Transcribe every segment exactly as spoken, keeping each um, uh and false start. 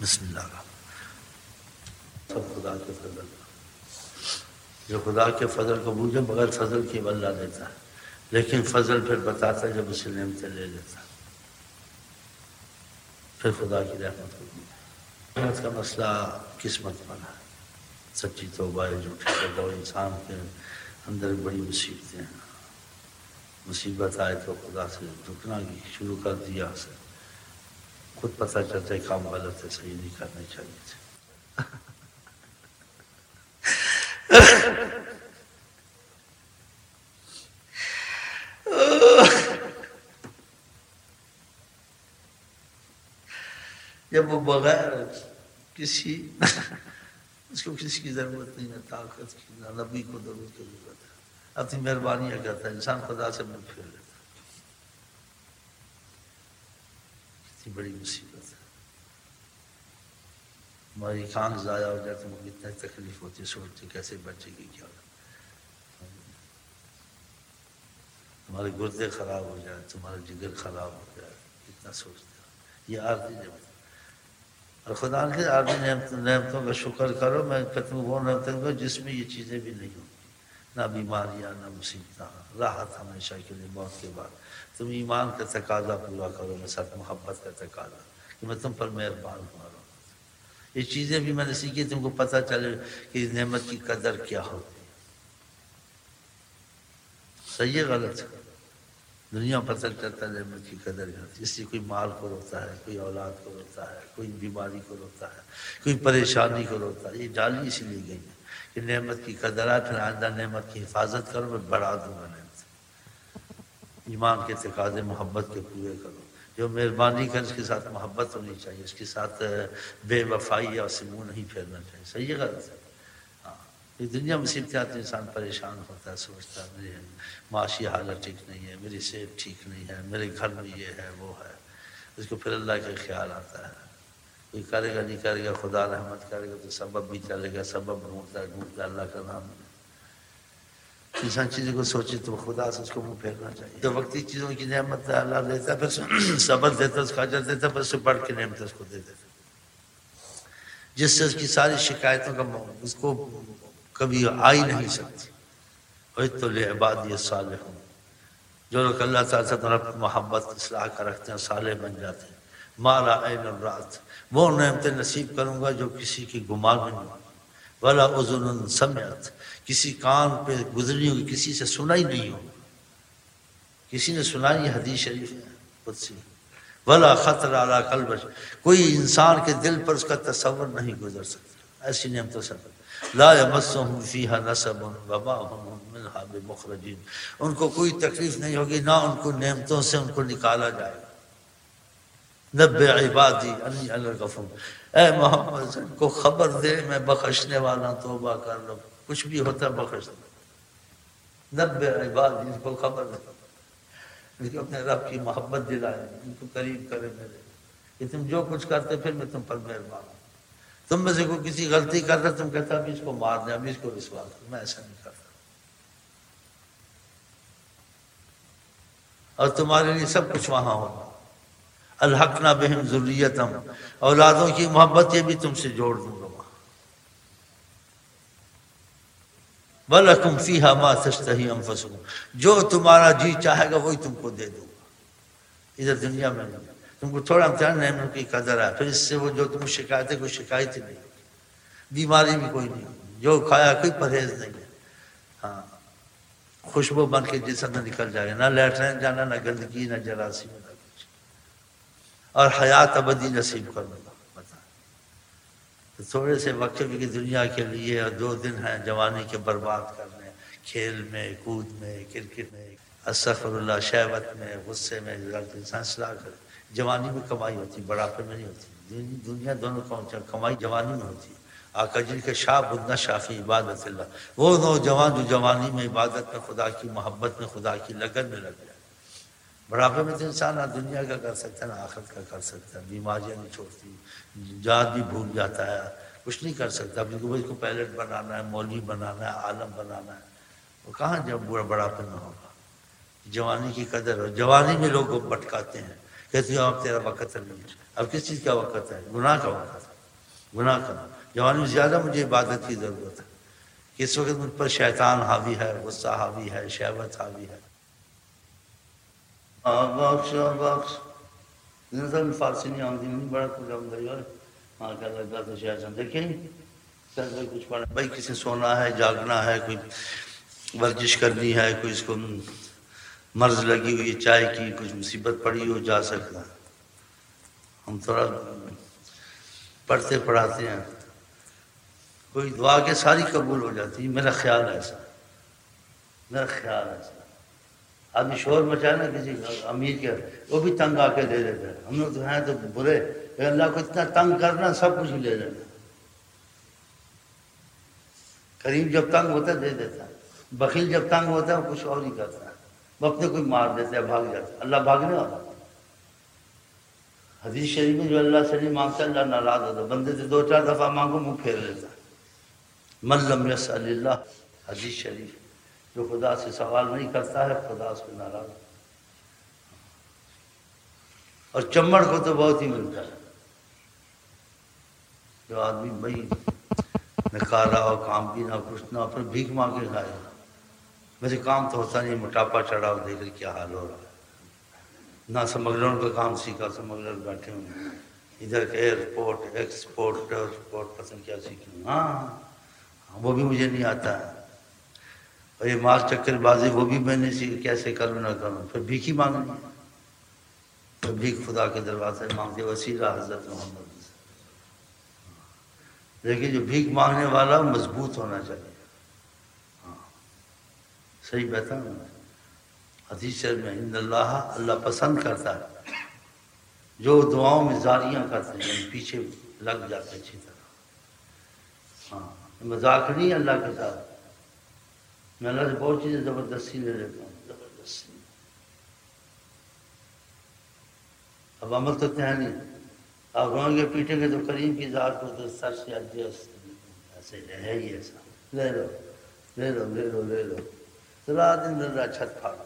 بسم اللہ الرحمن سب خدا کے فضل، جو خدا کے فضل کو بوجھے بغیر فضل کی اللہ دیتا ہے، لیکن فضل پھر بتاتا ہے جب اسے نعمتیں لے لیتا ہے، پھر خدا کی رحمت کو بوجھے۔ رحمت کا مسئلہ قسمت پر ہے، سچی توبہ ہے، جھوٹی توبہ، انسان کے اندر بڑی مصیبتیں ہیں۔ مصیبت آئے تو خدا سے جھکنا کی شروع کر دیا اسے، خود پتہ چلتا ہے کام غلط ہے، صحیح نہیں کرنے چاہیے تھے۔ جب وہ بغیر کسی اس کو کسی کی ضرورت نہیں ہے، طاقت کی، نہ نبی کو ضرورت کی ضرورت ہے، اپنی مہربانیاں کرتا ہے، انسان خدا سے منہ پھیر لیتا ہے۔ کتنی بڑی مصیبت ہے، ہماری آنکھ ضائع ہو جائے تو مجھے اتنا تکلیف ہوتی ہے، سوچتے کیسے بچے گی کیا، تمہارے گردے خراب ہو جائے، تمہارا جگر خراب ہو جائے، کتنا سوچتے ہو۔ یہ عارضی نعمت، اور خدا کے عارضی نعمتوں کا شکر کرو۔ میں کہتا ہوں وہ نعمتوں کو جس میں یہ چیزیں بھی نہیں ہوتی، نہ بیماریاں، نہ مصیبتیں، راحت ہمیشہ کے لیے موت کے بعد۔ تم ایمان کا تقاضا پورا کرو، میں ساتھ محبت کا تقاضا کہ میں تم پر مہربان ہوا رہا ہوں۔ یہ چیزیں بھی میں نے سیکھی، تم کو پتہ چلے کہ نعمت کی قدر کیا ہوتی ہے، صحیح ہے غلط ہے۔ دنیا پتہ چلتا ہے نعمت کی قدر ہوتی، اس لیے کوئی مال کو روتا ہے، کوئی اولاد کو روتا ہے، کوئی بیماری کو روتا ہے، کوئی پریشانی کو روتا ہے۔ یہ ڈالی اسی لیے گئی ہے کہ نعمت کی قدر ہے، پھر آئندہ نعمت کی حفاظت کرو، میں بڑھا دوں گا نعمت۔ ایمان کے تقاضے محبت کے پورے کرو، جو مہربانی کر اس کے ساتھ محبت ہونی چاہیے، اس کے ساتھ بے وفائی اور سے منہ نہیں پھیرنا چاہیے، صحیح ہے غلط ہے۔ ہاں، یہ دنیا مصیبتیں آتی، انسان پریشان ہوتا ہے، سوچتا ہے میری معاشی حالت ٹھیک نہیں ہے، میری صحت ٹھیک نہیں ہے، میرے گھر میں یہ ہے وہ ہے، اس کو پھر اللہ کا خیال آتا ہے۔ کوئی کرے گا نہیں کرے گا، خدا رحمت کرے گا تو سبب بھی چلے گا، سبب ڈھونڈتا ہے ڈھونڈتا اللہ کا نام ہے۔ انسان چیزوں کو سوچے تو خدا سے اس کو منہ پھیرنا چاہیے۔ تو وقتی چیزوں کی نعمت اللہ دیتا ہے، پھر صبر دیتا ہے، اس کا اجر دیتا ہے، پھر اس سے بڑھ کے نعمت اس کو دے دیتا ہے، جس سے اس کی ساری شکایتوں کا اس کو کبھی آ ہی نہیں سکتی۔ وَإِذْ لِعِبَادِيَ الصَّالِحُونَ، جو لوگ اللہ تعالیٰ سے طرف محبت اصلاح کا رکھتے ہیں، صالح بن جاتے ہیں۔ مَا لَا عَيْنٌ رَأَتْ، وہ نعمتیں نصیب کروں گا جو کسی کی گمان میں نہیں، وَلَا أُذُنٌ سَمِعَتْ، کسی کان پہ گزری ہوئی، کسی سے سنا ہی نہیں ہوگا، کسی نے سنا، یہ حدیث شریف ہے قدسی، وَلَا خَطَرَ عَلَىٰ قَلْبٍ، کوئی انسان کے دل پر اس کا تصور نہیں گزر سکتا، ایسی نعمتوں سے۔ لا يمسهم فيها نصب وما هم منها بمخرجين، ان کو کوئی تکلیف نہیں ہوگی، نہ ان کو نعمتوں سے ان کو نکالا جائے گا۔ نبئ عبادی انی انا الغفور، اے محمد ان کو خبر دے میں بخشنے والا، توبہ کر لو، کچھ بھی ہوتا ہے بخش دو۔ نبئ عبادی، ان کو خبر دے، ان کو اپنے رب کی محبت دلائے، ان کو قریب کرے میرے، کہ تم جو کچھ کرتے پھر میں تم پر مہربان ہوں۔ تم میں سے کوئی کسی غلطی کرتا، تم کہتا ابھی اس کو مار دیں، ابھی اس کو رسوا دیں، میں ایسا نہیں کرتا، اور تمہارے لیے سب کچھ وہاں ہوگا۔ الحقنا بہم ذریتہم، اولادوں کی محبت یہ بھی تم سے جوڑ دوں گا وہاں۔ وَلَكُمْ فِيهَا مَا تَشْتَهِي أَنفُسُكُمْ، جو تمہارا جی چاہے گا وہی تم کو دے دوں گا۔ ادھر دنیا میں نہیں، تم کو تھوڑا امتحان نعمت کی قدر ہے، پھر اس سے وہ جو تم شکایت ہے، کوئی شکایت ہی نہیں، بیماری بھی کوئی نہیں، جو کھایا کوئی پرہیز نہیں ہے، ہاں خوشبو بن کے جسم میں نکل جائے گا، نہ لیٹرین جانا، نہ گندگی، نہ جراثیم، نہ کچھ، اور حیات ابدی نصیب کروں گا۔ بتا تو تھوڑے سے وقت کی دنیا کے لیے، اور دو دن ہیں جوانی کے برباد کرنے، کھیل میں، کود میں، کرکٹ میں، استغفر اللہ، شہوت میں، غصے میں، انسان اصلاح کرے۔ جوانی میں کمائی ہوتی، بڑھاپے میں نہیں ہوتی، دنیا دونوں کا کمائی جوانی میں ہوتی ہے۔ آقا جی کے شاب بدنا شافی عبادت اللہ، وہ نوجوان جو جوانی میں عبادت میں، خدا کی محبت میں، خدا کی لگن میں لگ جائے۔ بڑھاپے میں تو انسان نہ دنیا کا کر سکتا ہے، نہ آخرت کا کر سکتا ہے، بیماریاں نہیں چھوڑتی، جات بھی بھول جاتا ہے، کچھ نہیں کر سکتا۔ اب اس کو پائلٹ بنانا ہے، مولوی بنانا ہے، عالم بنانا ہے، وہ کہاں جب بڑا بڑھاپے میں ہوگا۔ جوانی کی قدر ہو، جوانی میں لوگ بٹکاتے ہیں، کہتے ہیں اب تیرا وقت نہیں ہے، اب کس چیز کا وقت ہے؟ گناہ کا وقت ہے۔ گناہ کرنا. جوانی میں زیادہ مجھے عبادت کی ضرورت ہے کہ اس وقت مجھ پر شیطان حاوی ہے، غصہ حاوی ہے، شہوت حاوی ہے. بخش بخش انسان فارسی نہیں آتی نہیں بڑا پروگرام دے گا ہاں کیا لگتا تو شاید دیکھیں سر کچھ پڑھا بھائی کسی سونا ہے، جاگنا ہے، کوئی ورزش کرنی ہے، کوئی اس کو مرض لگی ہوئی چائے کی کچھ مصیبت پڑی ہو جا سکتا. ہم تھوڑا پڑھتے پڑھاتے ہیں، کوئی دعا کے ساری قبول ہو جاتی ہے. میرا خیال ہے ایسا، میرا خیال ہے ایسا. آدمی شور مچائے نا کسی امیر کے وہ بھی تنگ آ کے دے دیتے ہیں. ہم لوگ تو ہیں تو برے، اللہ کو اتنا تنگ کرنا سب کچھ لے لینا. کریم جب تنگ ہوتا ہے دے دیتا ہے، بخیل جب تنگ ہوتا ہے وہ کچھ اور ہی کرتا ہے، وہ اپنے کوئی مار دیتا ہے، بھاگ جاتا ہے. اللہ بھاگنے والا. حدیث شریف میں جو اللہ سے نہیں مانگتا اللہ ناراض ہوتا. بندے سے دو چار دفعہ مانگو منہ پھیر لیتا ہے. من لم یسأل اللہ، حدیث شریف، جو خدا سے سوال نہیں کرتا ہے خدا اس کو ناراض. اور چمڑ کو تو بہت ہی ملتا ہے. جو آدمی بھائی نہ کھا رہا ہو، کام بھی نہ کچھ نہ، پھر بھیک مانگ کے کھائے گا. ویسے کام تو ہوتا نہیں، موٹاپا چڑھا ہو دیکھ کیا حال ہو رہا ہے. نہ سمگلروں کا کام سیکھا، سمگلر بیٹھے ہوئے ادھر ایئرپورٹ ایکسپورٹ ٹرانسپورٹ پسند کیا سیکھیں. ہاں وہ بھی مجھے نہیں آتا ہے. اور یہ مال چکر بازی وہ بھی میں نے سیکھ کیسے کروں نہ کروں. پھر بھیک ہی مانگنی ہے. پھر بھیک خدا کے دروازے مانگتے وسیلہ حضرت محمد. لیکن جو بھیک مانگنے والا مضبوط ہونا چاہیے. ہاں صحیح بہتر ہونا. حدیث میں ان اللہ اللہ پسند کرتا ہے جو دعاؤں میں زاریاں کرتے ہیں، یعنی پیچھے لگ جاتے اچھی طرح. ہاں مذاق نہیں اللہ کے ساتھ. میں اللہ سے بہت چیزیں زبردستی لے لیتا ہوں، زبردستی. اب عمل تو ہے نہیں. آپ روئیں گے پیٹیں گے تو کریم کی ذات کو تو سر سے ایسے ہے ہی ایسا. لے لو لے لو لے لو لے لو تو رات دن دن رات چھت پھاڑ.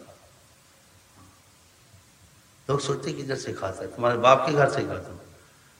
لوگ سوچتے کدھر سے کھاتا ہے، تمہارے باپ کے گھر سے کھاتا ہوں.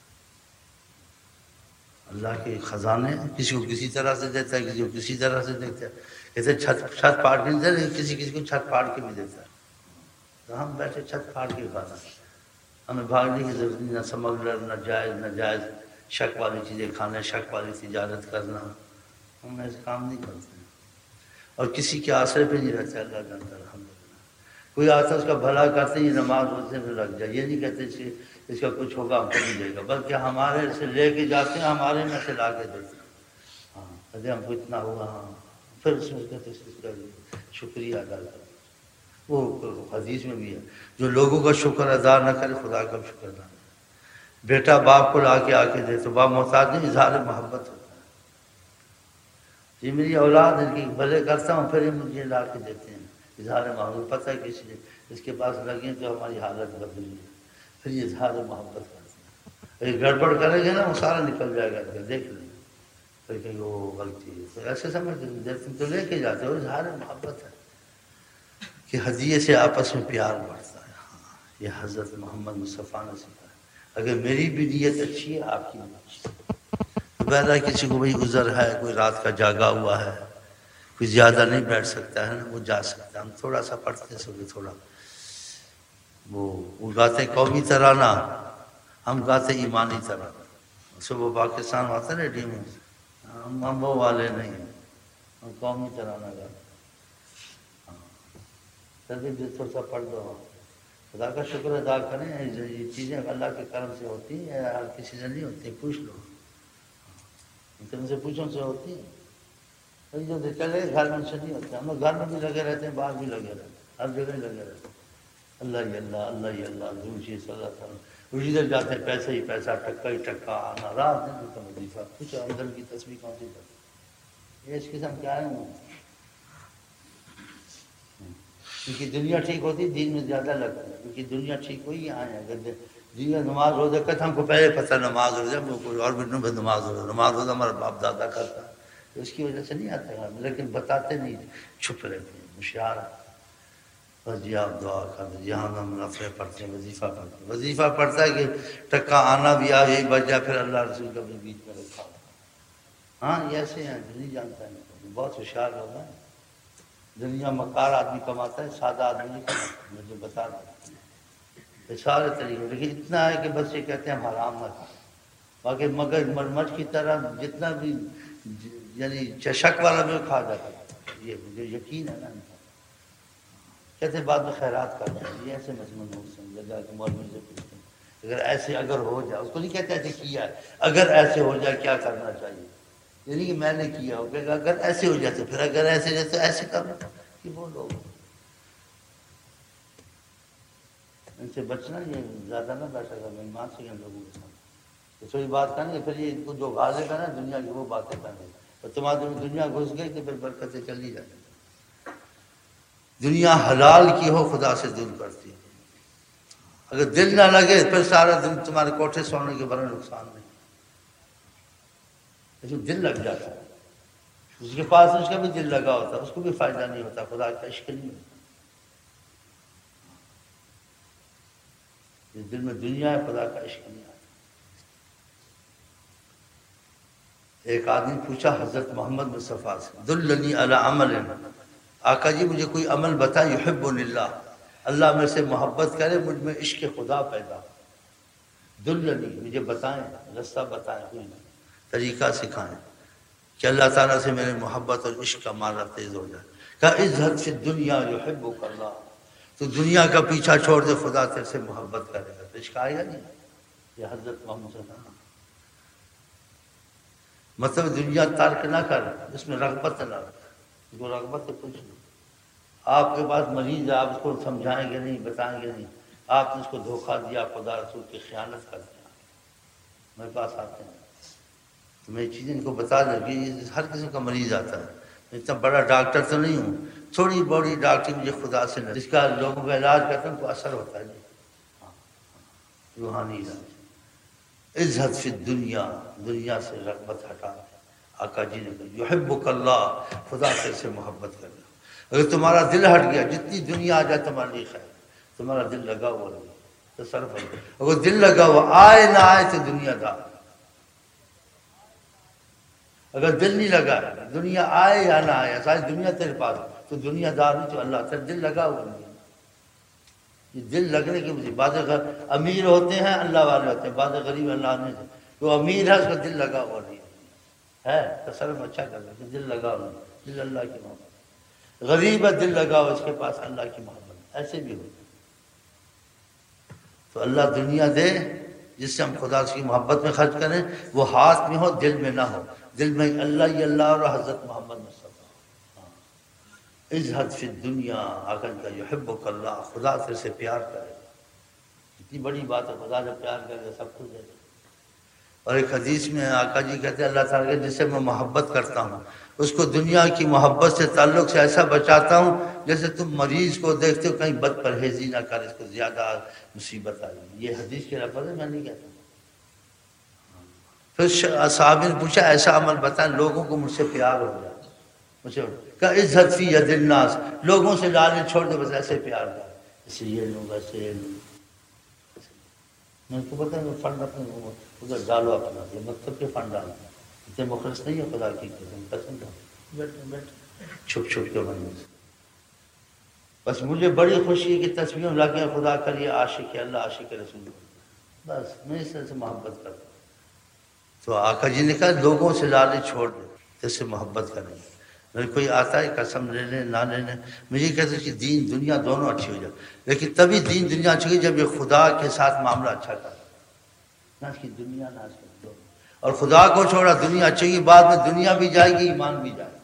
اللہ کے خزانے کسی کو کسی طرح سے دیتا ہے، کسی کو کسی طرح سے دیتا ہے. کہتے چھت چھت پھاڑ کے نہیں دیتا، کسی کسی کو چھت پھاڑ کے بھی دیتا ہے. تو ہم بیٹھے چھت پھاڑ کے کھانا. ہمیں بھاگنے کی ضرورت نہیں، نہ سمگلر، نہ جائز نہ جائز شک والی چیزیں کھانا، شک والی تجارت کرنا. ہم ایسے کام نہیں کرتے ہیں اور کسی کے آسرے پہ نہیں رہتے. اللہ جانتا ہے الحمدللہ. کوئی آتا اس کا بھلا کرتے ہی نماز روزے میں لگ جائے. یہ نہیں کہتے اس کے اس کا کچھ ہوگا ہم کو نہیں دے گا، بلکہ ہمارے سے لے کے جاتے ہیں، ہمارے میں سے لا کے دیتے ہیں. ہاں ارے ہم کو اتنا ہوا. ہاں پھر اس میں کہتے اس کا شکریہ ادا کریں. وہ حدیث میں بھی ہے جو لوگوں کا شکر ادا نہ کرے خدا کا شکر ادا کرے. بیٹا باپ کو لا کے آ کے دے تو باپ محتاج نہیں، اظہار محبت ہوتا ہے. یہ میری اولاد ان کی بھلے کرتا ہوں پھر یہ مجھے لا کے دیتے ہیں، اظہار محبت. پتہ ہے کسی نے اس کے پاس لگے تو ہماری حالت بدلی ہے. پھر یہ اظہار محبت کرتے ہیں. یہ گڑبڑ کرے گے نا وہ سارا نکل جائے گا. دیکھ لیں پھر کہ وہ غلطی ہے تو ایسے سمجھ تم تو لے کے جاتے ہو. اظہار محبت ہے کہ ہدیے سے آپس میں پیار بڑھتا ہے. ہاں یہ حضرت محمد مصطفیٰ نے سکھایا. اگر میری بھی نیت اچھی ہے آپ کی بھی اچھی ہے. بہرحال کسی کو بھائی عذر ہے، کوئی رات کا جاگا ہوا ہے، کوئی زیادہ نہیں بیٹھ سکتا ہے نا، وہ جا سکتا ہے. ہم تھوڑا سا پڑھتے سو تھوڑا وہ وہ گاتے قومی ترانہ، ہم گاتے ایمانی ترانہ. صبح پاکستان ہوتا ہے ریڈیو میں، ہم ہم وہ والے نہیں ہیں، ہم قومی ترانہ گاتے. تربیت تھوڑا سا پڑھ دو. خدا کا شکر ادا کریں. یہ چیزیں اللہ کے کرم سے ہوتی ہیں، ہر کسی سے نہیں ہوتی. پوچھ لو تم سے پوچھو سے ہوتی ہے. جو چلے گھر میں سے نہیں ہوتے. ہم لوگ گھر میں بھی لگے رہتے ہیں، باہر بھی لگے رہتے ہیں، ہر جگہ ہی لگے رہتے ہیں. اللہ ہی اللہ اللہ ہی اللہ دوسری صلی اللہ علیہ وسلم. ادھر جاتے ہیں پیسہ ہی پیسہ، ٹکا ہی ٹکا آنا. رات دن کا وظیفہ کچھ اندر کی تصویر کون سی کرتے. یہ اس قسم کیا ہے کیونکہ دنیا ٹھیک ہوتی دین میں زیادہ لگتا ہے. کیونکہ دنیا ٹھیک ہوئی آئے ہیں. اگر دنیا نماز روزہ کرتا ہم کو پہلے پتہ نماز روزہ کوئی اور بھی نماز روزہ نماز روزہ ہمارا باپ دادا کرتا ہے تو اس کی وجہ سے نہیں آتا ہے. لیکن بتاتے نہیں، چھپ رہتے ہیں، ہوشیار. بس جی آپ دعا کر دیں، یہاں ہم نفلیں پڑھتے ہیں، وظیفہ پڑھتے ہیں، وظیفہ پڑھتا ہے کہ ٹکا آنا بھی آ یہی بچ جائے، پھر اللہ رسول کا بھی بیچ میں رکھا ہو۔ ہاں یہ ایسے ہیں جو نہیں جانتا ہے، بہت ہوشیار لوگ ہیں، دنیا مکار آدمی کماتا ہے، سادہ آدمی نہیں کماتا، مجھے بتا رہا یہ سارے طریقے، لیکن اتنا ہے کہ بس یہ کہتے ہیں ہم حرام نہ کھائیں، باقی مگر مرمچ کی طرح جتنا بھی یعنی چشک والا بھی کھا جاتا ہے، یہ مجھے یقین ہے نا۔ کہتے ہیں بعد میں خیرات کرتے ہیں، یہ ایسے مضمون ہو سمجھا جا کے مولوی سے پوچھتے ہیں اگر ایسے اگر ہو جائے، اس کو نہیں کہتے ایسے کیا ہے، اگر ایسے ہو جائے کیا کرنا چاہیے، یعنی کہ میں نے کیا ہو کہ اگر ایسے ہو جائے تو پھر اگر ایسے جائے تو ایسے کرنا کہ وہ لوگ ان سے بچنا، یہ زیادہ نہ بیٹھا کر مہمان سے ان لوگوں کے ساتھ تو تھوڑی بات کریں گے، پھر یہ ان کو جو غازے کا نا دنیا کی وہ باتیں کریں گے، اور تمہارے دنیا گھس گئی تو پھر برکتیں چلی جائیں۔ دنیا حلال کی ہو خدا سے دور کرتی ہے، اگر دل نہ لگے پھر سارا دن تمہارے کوٹھے سونے کے بڑا نقصان نہیں، لیکن دل لگ جاتا ہے، اس کے پاس اس کا بھی دل لگا ہوتا ہے، اس کو بھی فائدہ نہیں ہوتا، خدا کا عشق نہیں ہوتا، جس دل میں دنیا ہے خدا کا عشق نہیں آتا۔ ایک آدمی پوچھا حضرت محمد مصطفیٰ سے، دلنی علی عمل، آقا جی مجھے کوئی عمل بتا یحبنی اللہ، اللہ میرے سے محبت کرے، مجھ میں عشق خدا پیدا، دلنی مجھے بتائیں، رستہ بتائیں، کوئی طریقہ سکھائیں کہ اللہ تعالیٰ سے میرے محبت اور عشق کا مارا تیز ہو جائے۔ کہا اذھب فی الدنیا یحبک اللہ، تو دنیا کا پیچھا چھوڑ دے، خدا تیرے سے محبت کرے گا، تو عشق آئے گا نہیں۔ یہ حضرت محمد صلی اللہ علیہ وسلم مطلب دنیا ترک نہ کر، اس میں رغبت نہ رکھ، اس کو رغبت سے کچھ نہیں۔ آپ کے پاس مریض ہے، آپ اس کو سمجھائیں گے نہیں، بتائیں گے نہیں، آپ نے اس کو دھوکہ دیا، خدا رسول کی خیانت کر دیا، میرے پاس آتے ہیں تو میں یہ چیزیں ان کو بتا دوں کہ ہر قسم کا مریض آتا ہے، اتنا بڑا ڈاکٹر تو نہیں ہوں، تھوڑی بڑی ڈاکٹر مجھے خدا سے نہ، جس کا لوگوں کا علاج کرتے ہیں ان کو اثر ہوتا ہے جی، روحانی علاج۔ اذھب فی الدنیا، دنیا سے رغبت ہٹا، آقا جی نے کہا یحبک اللہ، خدا سے سے محبت کرنا، اگر تمہارا دل ہٹ گیا جتنی دنیا آ جائے تمہارے لیے خیر، تمہارا دل لگا ہوا رہے تو صرف ہے، اگر دل لگا ہوا آئے نہ آئے تو دنیا دار، اگر دل نہیں لگا دنیا آئے یا نہ آئے، ساری دنیا تیرے پاس تو دنیا دار نہیں، تو اللہ تیرے دل لگا ہوا نہیں، یہ دل لگنے کی مجھے، بعض امیر ہوتے ہیں اللہ والے ہوتے ہیں، بعض غریب اللہ نے، جو امیر ہے اس کا دل لگا ہوا نہیں ہے، تصرف اچھا کر رہا ہے، دل لگا ہوا نہیں، دل اللہ کی محبت، غریب ہے دل لگا ہوا اس کے پاس اللہ کی محبت، ایسے بھی ہوتے تو اللہ دنیا دے جس سے ہم خدا کی محبت میں خرچ کریں، وہ ہاتھ میں ہو دل میں نہ ہو، دل میں اللہ ہی اللہ اور حضرت محمد مصطفیٰ۔ اذھب فی الدنیا، آقا کا یحبک اللہ، خدا تیرے سے پیار کرے، اتنی بڑی بات ہے، خدا جب پیار کرے سب کچھ ہے۔ اور ایک حدیث میں آقا جی کہتے ہیں اللہ تعالیٰ کے جس سے میں محبت کرتا ہوں اس کو دنیا کی محبت سے تعلق سے ایسا بچاتا ہوں جیسے تم مریض کو دیکھتے ہو کہیں بد پرہیزی نہ کر، اس کو زیادہ مصیبت آئی، یہ حدیث کے لفظ ہے، میں نہیں کہتا۔ پھر صحابی نے پوچھا ایسا عمل بتائیں لوگوں کو مجھ سے پیار ہو جائے، مجھے کہا عزت فی ید الناس، لوگوں سے لالچ چھوڑ دے، بس ایسے پیار کر، اسے یہ لوں ویسے یہ لوں، میں کو پتا ہے فنڈ اپنے ادھر ڈالو اپنا، یہ مطلب کہ فنڈ ڈالو، اتنے مخلص نہیں ہے خدا کی قسم، قسم بیٹھے بیٹھے چھپ چھپ کے بننے سے، بس مجھے بڑی خوشی ہے کہ تصویروں لگے ہیں خدا کا یہ عاشق ہے اللہ، عاشق رسول، بس میں اس طرح سے محبت کرتا ہوں۔ تو آقا جی نے کہا لوگوں سے لالچ چھوڑ دے، جیسے محبت کریں، میرے کوئی آتا ہے قسم لینے نہ لینے، مجھے کہتے ہیں کہ دین دنیا دونوں اچھی ہو جائے، لیکن تبھی دین دنیا اچھی ہوگی جب یہ خدا کے ساتھ معاملہ اچھا کرے، نہ اس کی دنیا نہ اس کی دنیا، اور خدا کو چھوڑا دنیا اچھی ہوگی، بعد میں دنیا بھی جائے گی ایمان بھی جائے گا۔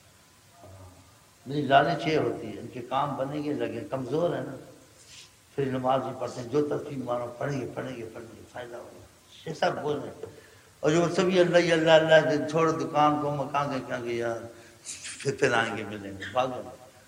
میری لالچ یہ ہوتی ہے ان کے کام بنے گے لگے، کمزور ہے نا، پھر نماز بھی پڑھتے ہیں، جو تصویر مانو پڑھیں گے پڑھیں گے پڑھیں گے فائدہ ہوگا، یہ سب بول رہے ہیں، اور جو سبھی اللہ ہی اللہ اللہ چھوڑ دکان کو مکان کے کیا گیا، پھر پھر آئیں گے ملیں گے، بھاگو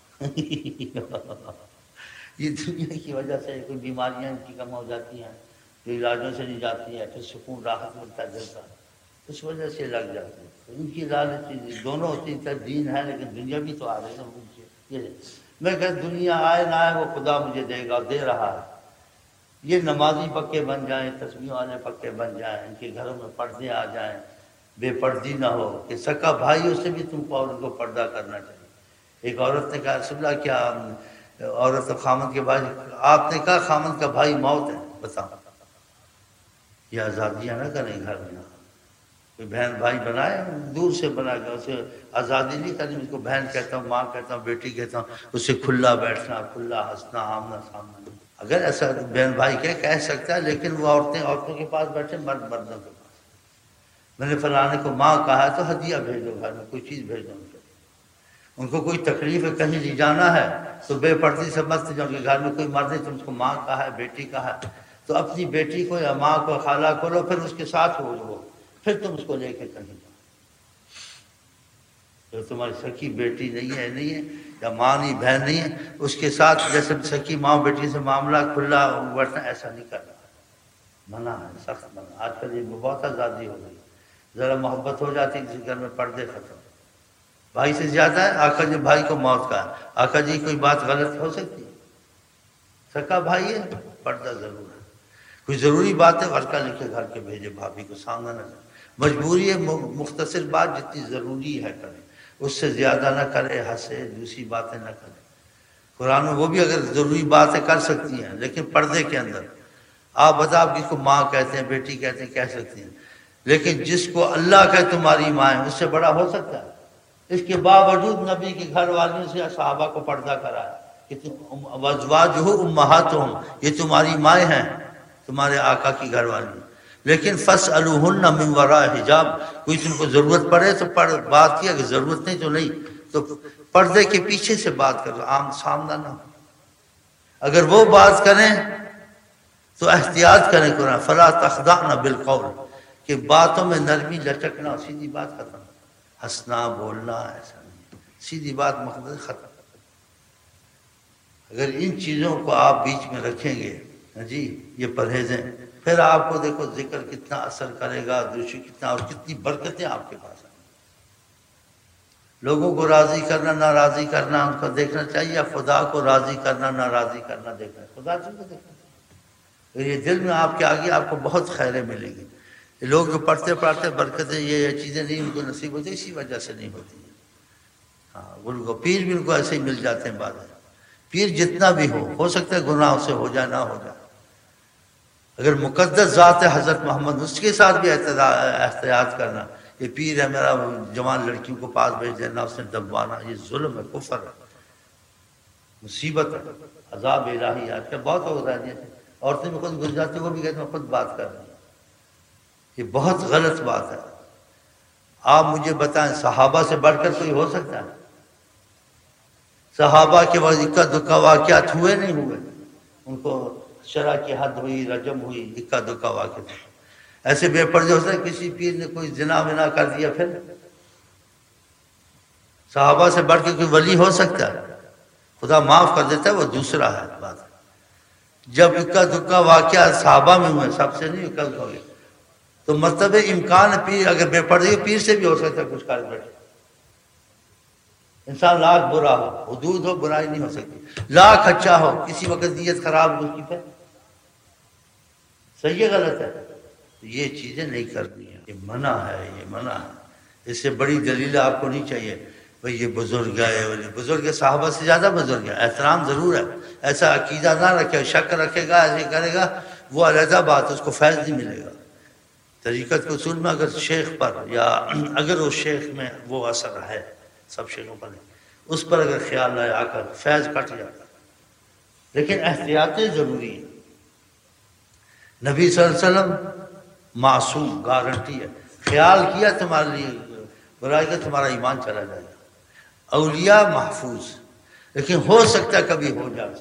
یہ دنیا کی وجہ سے کوئی بیماریاں ان کی کم ہو جاتی ہیں، جو علاجوں سے نہیں جاتی ہیں، پھر سکون راحت ملتا ہے دل کا، اس وجہ سے لگ جاتے ہیں، ان کی لالچ دونوں ہوتی ہے، دین ہے لیکن دنیا بھی تو آ رہے ہیں، یہ میں کہ دنیا آئے نہ آئے وہ خدا مجھے دے گا، دے رہا ہے۔ یہ نمازی پکے بن جائیں، تسبیح والے پکے بن جائیں، ان کے گھروں میں پردے آ جائیں، بے پردی نہ ہو، کہ سکا بھائیوں سے بھی تم کو عورت کو پردہ کرنا چاہیے۔ ایک عورت نے کہا رسول اللہ کیا عورت و خامد کے بھائی؟ آپ نے کہا خامد کا بھائی موت ہے، بتاؤ۔ یہ آزادیاں نہ کریں گھر میں، کوئی بہن بھائی بنائے دور سے بنا کے، اسے آزادی نہیں کرنی، اس کو بہن کہتا ہوں، ماں کہتا ہوں، بیٹی کہتا ہوں، اس سے کھلا بیٹھنا، کھلا ہنسنا، آمنا سامنا۔ اگر ایسا بہن بھائی کہ کہہ سکتا ہے، لیکن وہ عورتیں عورتوں کے پاس بیٹھے، مرد مردوں کے پاس۔ میں نے فلانے کو ماں کہا ہے تو ہدیہ بھیجو، گھر میں کوئی چیز بھیجو ان کو۔ ان کو کوئی تکلیف ہے، کہیں لے جانا ہے تو بے پردی سے مت جاؤ کہ گھر میں کوئی مرد ہے، تم اس کو ماں کہا ہے، بیٹی کہا ہے، تو اپنی بیٹی کو یا ماں کو خالہ کو لو، پھر اس کے ساتھ ہو جاؤ، پھر تم اس کو لے کے کہیں جاؤ۔ جو تمہاری سکی بیٹی نہیں ہے نہیں ہے یا ماں نہیں بہن نہیں ہے، اس کے ساتھ جیسے سکی ماں بیٹی سے معاملہ کھلا بیٹھنا، ایسا نہیں کرنا، منع ہے، سخت منع۔ آج کل یہ بہت آزادی ہو گئی، ذرا محبت ہو جاتی کسی گھر میں پردے ختم۔ بھائی سے زیادہ ہے، آقا جی بھائی کو موت کا ہے، آقا جی کوئی بات غلط ہو سکتی ہے؟ سکا بھائی ہے، پردہ ضرور ہے۔ کوئی ضروری بات ہے ورقہ لکھے گھر کے بھیجے، بھابھی کو سامنا نہ کرے۔ مجبوری ہے، مختصر بات جتنی ضروری ہے کرے، اس سے زیادہ نہ کرے، ہنسے، دوسری باتیں نہ کرے۔ قرآن میں وہ بھی اگر ضروری باتیں کر سکتی ہیں لیکن پردے کے اندر۔ آپ بتاؤ کس کو ماں کہتے ہیں، بیٹی کہتے ہیں، کہہ سکتی ہیں، لیکن جس کو اللہ کہے تمہاری ماں ہے، اس سے بڑا ہو سکتا ہے؟ اس کے باوجود نبی کے گھر والیوں سے صحابہ کو پردہ کرایا کہ وازواجہ امہاتہم، یہ تمہاری مائیں ہیں، تمہارے آقا کی گھر والی۔ لیکن فاسألوہن من وراء حجاب، کوئی تم کو ضرورت پڑے تو پڑھ، بات کیا کہ ضرورت نہیں تو نہیں، تو پردے کے پیچھے سے بات کرو، عام سامنا نہ ہو۔ اگر وہ بات کریں تو احتیاط کریں، قرآن فلا تخضعن بالقول، کہ باتوں میں نرمی لچکنا، سیدھی بات ختم، ہنسنا بولنا ایسا نہیں، سیدھی بات مقصد ختم۔ اگر ان چیزوں کو آپ بیچ میں رکھیں گے، جی یہ پرہیزیں، پھر آپ کو دیکھو ذکر کتنا اثر کرے گا، دوشی کتنا، اور کتنی برکتیں آپ کے پاس آئیں۔ لوگوں کو راضی کرنا نہ راضی کرنا ان کو دیکھنا چاہیے، یا خدا کو راضی کرنا نہ راضی کرنا دیکھنا، خدا سے کو دیکھنا چاہیے۔ یہ دل میں آپ کے آگے آپ کو بہت خیریں ملیں گی۔ لوگ جو پڑھتے پڑھتے برکتیں یہ چیزیں نہیں ان کو نصیب ہوتی، اسی وجہ سے نہیں ہوتی ہیں۔ ہاں ان کو پیر بھی ان کو ایسے ہی مل جاتے ہیں بعد میں۔ پیر جتنا بھی ہو ہو سکتا ہے گناہ سے ہو جائے نہ ہو جائے، اگر مقدس ذات ہے حضرت محمد، اس کے ساتھ بھی احتیاط کرنا۔ یہ پیر ہے میرا جوان لڑکیوں کو پاس بھیج دینا، اس نے دبوانا، یہ ظلم ہے، کفر ہے، مصیبت ہے، عذاب الہی ہے۔ آج کل بہت ہو رہا ہے، عورتیں بھی خود گھس جاتی ہیں، وہ بھی کہتے ہیں خود بات کر رہی ہیں، یہ بہت غلط بات ہے۔ آپ مجھے بتائیں صحابہ سے بڑھ کر کوئی ہو سکتا ہے؟ صحابہ کے بعد اکا دکا واقعات ہوئے نہیں ہوئے؟ ان کو شرع کی حد ہوئی، رجم ہوئی، اکا دکا واقع تھا۔ ایسے بے پردے ہوتا ہے، کسی پیر نے کوئی زنا ونا کر دیا، پھر صحابہ سے بڑھ کے کوئی ولی ہو سکتا ہے؟ خدا معاف کر دیتا ہے، وہ دوسرا ہے بات۔ جب اکا دکا واقعہ صحابہ میں ہوئے، سب سے نہیں اکا دکا ہوئے، تو مطلب امکان پیر اگر بے پردے پیر سے بھی ہو سکتا ہے کچھ کر بیٹھے۔ انسان لاکھ برا ہو، حدود ہو، برائی نہیں ہو سکتی، لاکھ اچھا ہو، کسی وقت نیت خراب ہو اس کی، پھر صحیح غلط ہے، یہ چیزیں نہیں کرنی ہیں، یہ منع ہے، یہ منع ہے۔ اس سے بڑی دلیل آپ کو نہیں چاہیے بھئی یہ بزرگ ہے، بزرگ صحابہ سے زیادہ بزرگ ہے، احترام ضرور ہے، ایسا عقیدہ نہ رکھے، شک رکھے گا، ایسے کرے گا، وہ علیحدہ بات، اس کو فیض نہیں ملے گا۔ طریقت کے اصول میں اگر شیخ پر، یا اگر اس شیخ میں وہ اثر ہے، سب شیخوں پر نہیں، اس پر اگر خیال آئے آ کر فیض کٹ جاتا، لیکن احتیاطیں ضروری ہیں۔ نبی صلی اللہ علیہ وسلم معصوم، گارنٹی ہے، خیال کیا تمہارے لیے برائی کا، تمہارا ایمان چلا جائے گا۔ اولیاء محفوظ، لیکن ہو سکتا ہے کبھی ہو جائے،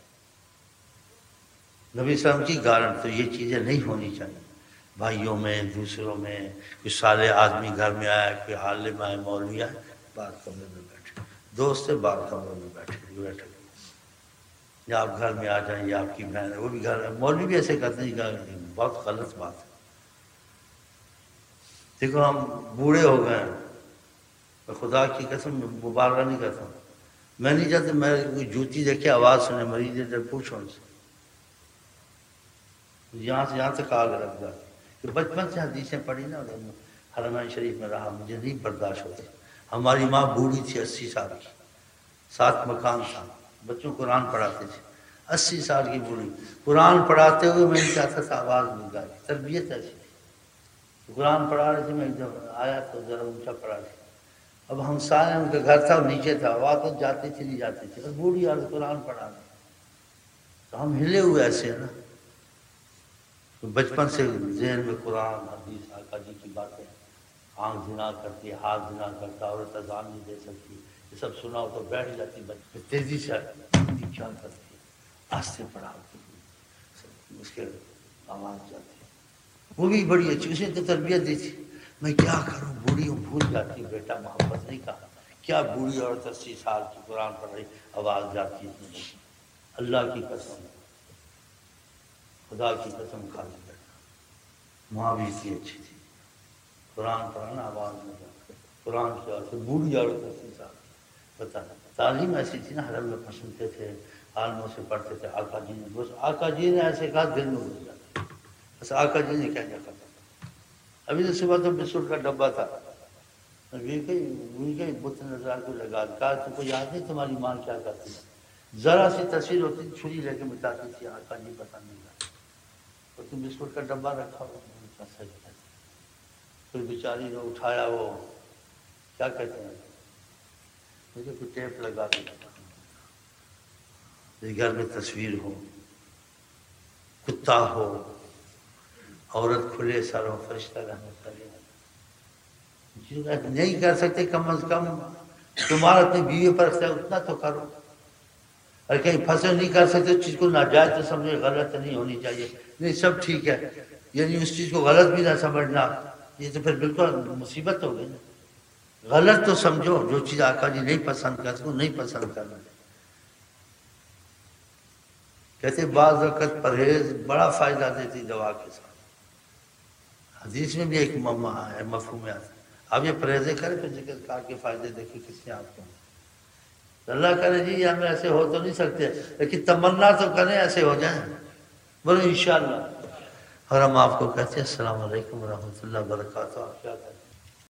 نبی صلی اللہ علیہ وسلم کی گارنٹ، تو یہ چیزیں نہیں ہونی چاہیے۔ بھائیوں میں، دوسروں میں، کوئی صالح آدمی گھر میں آیا، کوئی عالم آئے، مولوی آئے، بات کمرے میں بیٹھے، دوست سے بات کمرے میں بیٹھے بیٹھے یا آپ گھر میں آ جائیں، یا آپ کی بہن ہے وہ بھی گھر ہے، مولوی بھی ایسے کرتے ہیں، بہت غلط بات ہے۔ دیکھو ہم بوڑھے ہو گئے ہیں، میں خدا کی قسم مبالغہ نہیں کرتا ہوں، میں نہیں چاہتا میں کوئی جوتی دیکھے آواز سنے مریض ہے پوچھو ان سے، یہاں سے یہاں تک آگ رکھ گا کہ بچپن سے حدیثیں پڑھی نا حرمین شریف میں رہا، مجھے نہیں برداشت ہوتی۔ ہماری ماں بوڑھی تھی اسی سال کی، سات مکان تھا، بچوں کو قرآن پڑھاتے تھے، اسی سال کی بوڑھی قرآن پڑھاتے ہوئے میں نہیں چاہتا تھا آواز نہیں گائی، تربیت ایسی تھی۔ قرآن پڑھا رہے تھے، میں ایک دم آیا تو ذرا اونچا پڑھا تھا، اب ہم سائے ان کا گھر تھا نیچے تھا، آواز تو جاتی تھی نہیں جاتی تھی، اور بوڑھی آ قرآن پڑھا رہے تو ہم ہلے ہوئے ایسے ہیں نا، بچپن سے ذہن میں قرآن حدیث آقا جی کی باتیں، آنکھ زنا کرتی ہے، ہاتھ زنا کرتا، عورت اذان نہیں دے سکتی، یہ سب سنا ہو تو بیٹھ جاتی، بچے تیزی سے کیا کرتی ہے، آستے پڑھا اس کے آواز جاتی ہے، وہ بھی بڑی اچھی، اسے تو تربیت دی تھی۔ میں کیا کروں، بوڑھی ہوں، بھول جاتی، بیٹا محبت نہیں کہا، کیا بوڑھی عورت اسی سال کی قرآن پڑھ رہی، آواز جاتی ہے، اللہ کی قسم، خدا کی قسم کھا لی بیٹا، ماں بھی اتنی اچھی تھی، قرآن پڑھانا آواز میں جاتا، قرآن کی عورت بوڑھی عورت اسی سال، پتہ تعلیم ایسی تھی نا، حرم میں پسندتے تھے، عالموں سے پڑھتے تھے، آقا جی نے بس آقا جی نے ایسے کہا دل میں گھس جاتا، بس آقا جی نے کیا کیا کرتا۔ ابھی تو صبح تو بسکٹ کا ڈبہ تھا، بت نظر کو لگا کہا تم کو یاد نہیں تمہاری ماں کیا کرتی ہے، ذرا سی تصویر ہوتی چھری لے کے مٹاتی تھی، آقا جی پتہ نہیں لگا، اور تم بسکٹ کا ڈبہ رکھا ہوا، پھر بیچاری نے اٹھایا، وہ کیا کہتے ہیں مجھے کوئی ٹیپ لگا دیا، گھر میں تصویر ہو، کتا ہو، عورت کھلے سر ہو، فرشتہ رہنے چلے، نہیں کر سکتے کم از کم تمہارا اپنی بیوی پر اختیار اتنا تو کرو، اور کہیں پھنسے نہیں کر سکتے اس چیز کو ناجائز تو سمجھے، غلط نہیں ہونی چاہیے، نہیں سب ٹھیک ہے، یعنی اس چیز کو غلط بھی نہ سمجھنا، یہ تو پھر بالکل مصیبت ہو گئی نا، غلط تو سمجھو، جو چیز آقا جی نہیں پسند کرتے وہ نہیں پسند کرنا۔ کہتے بعض وقت پرہیز بڑا فائدہ دیتی دوا کے ساتھ، حدیث میں بھی ایک مفہوم آتا ہے، آپ یہ پرہیزیں کریں پھر ذکر کار کے فائدے دیکھیں کس نے آپ کو، اللہ کرے جی ہم ایسے ہو تو نہیں سکتے، لیکن تمنا تو کریں ایسے ہو جائیں، بولو انشاءاللہ۔ اور ہم آپ کو کہتے ہیں السلام علیکم ورحمۃ اللہ وبرکاتہ، آپ کیا کہتے ہیں؟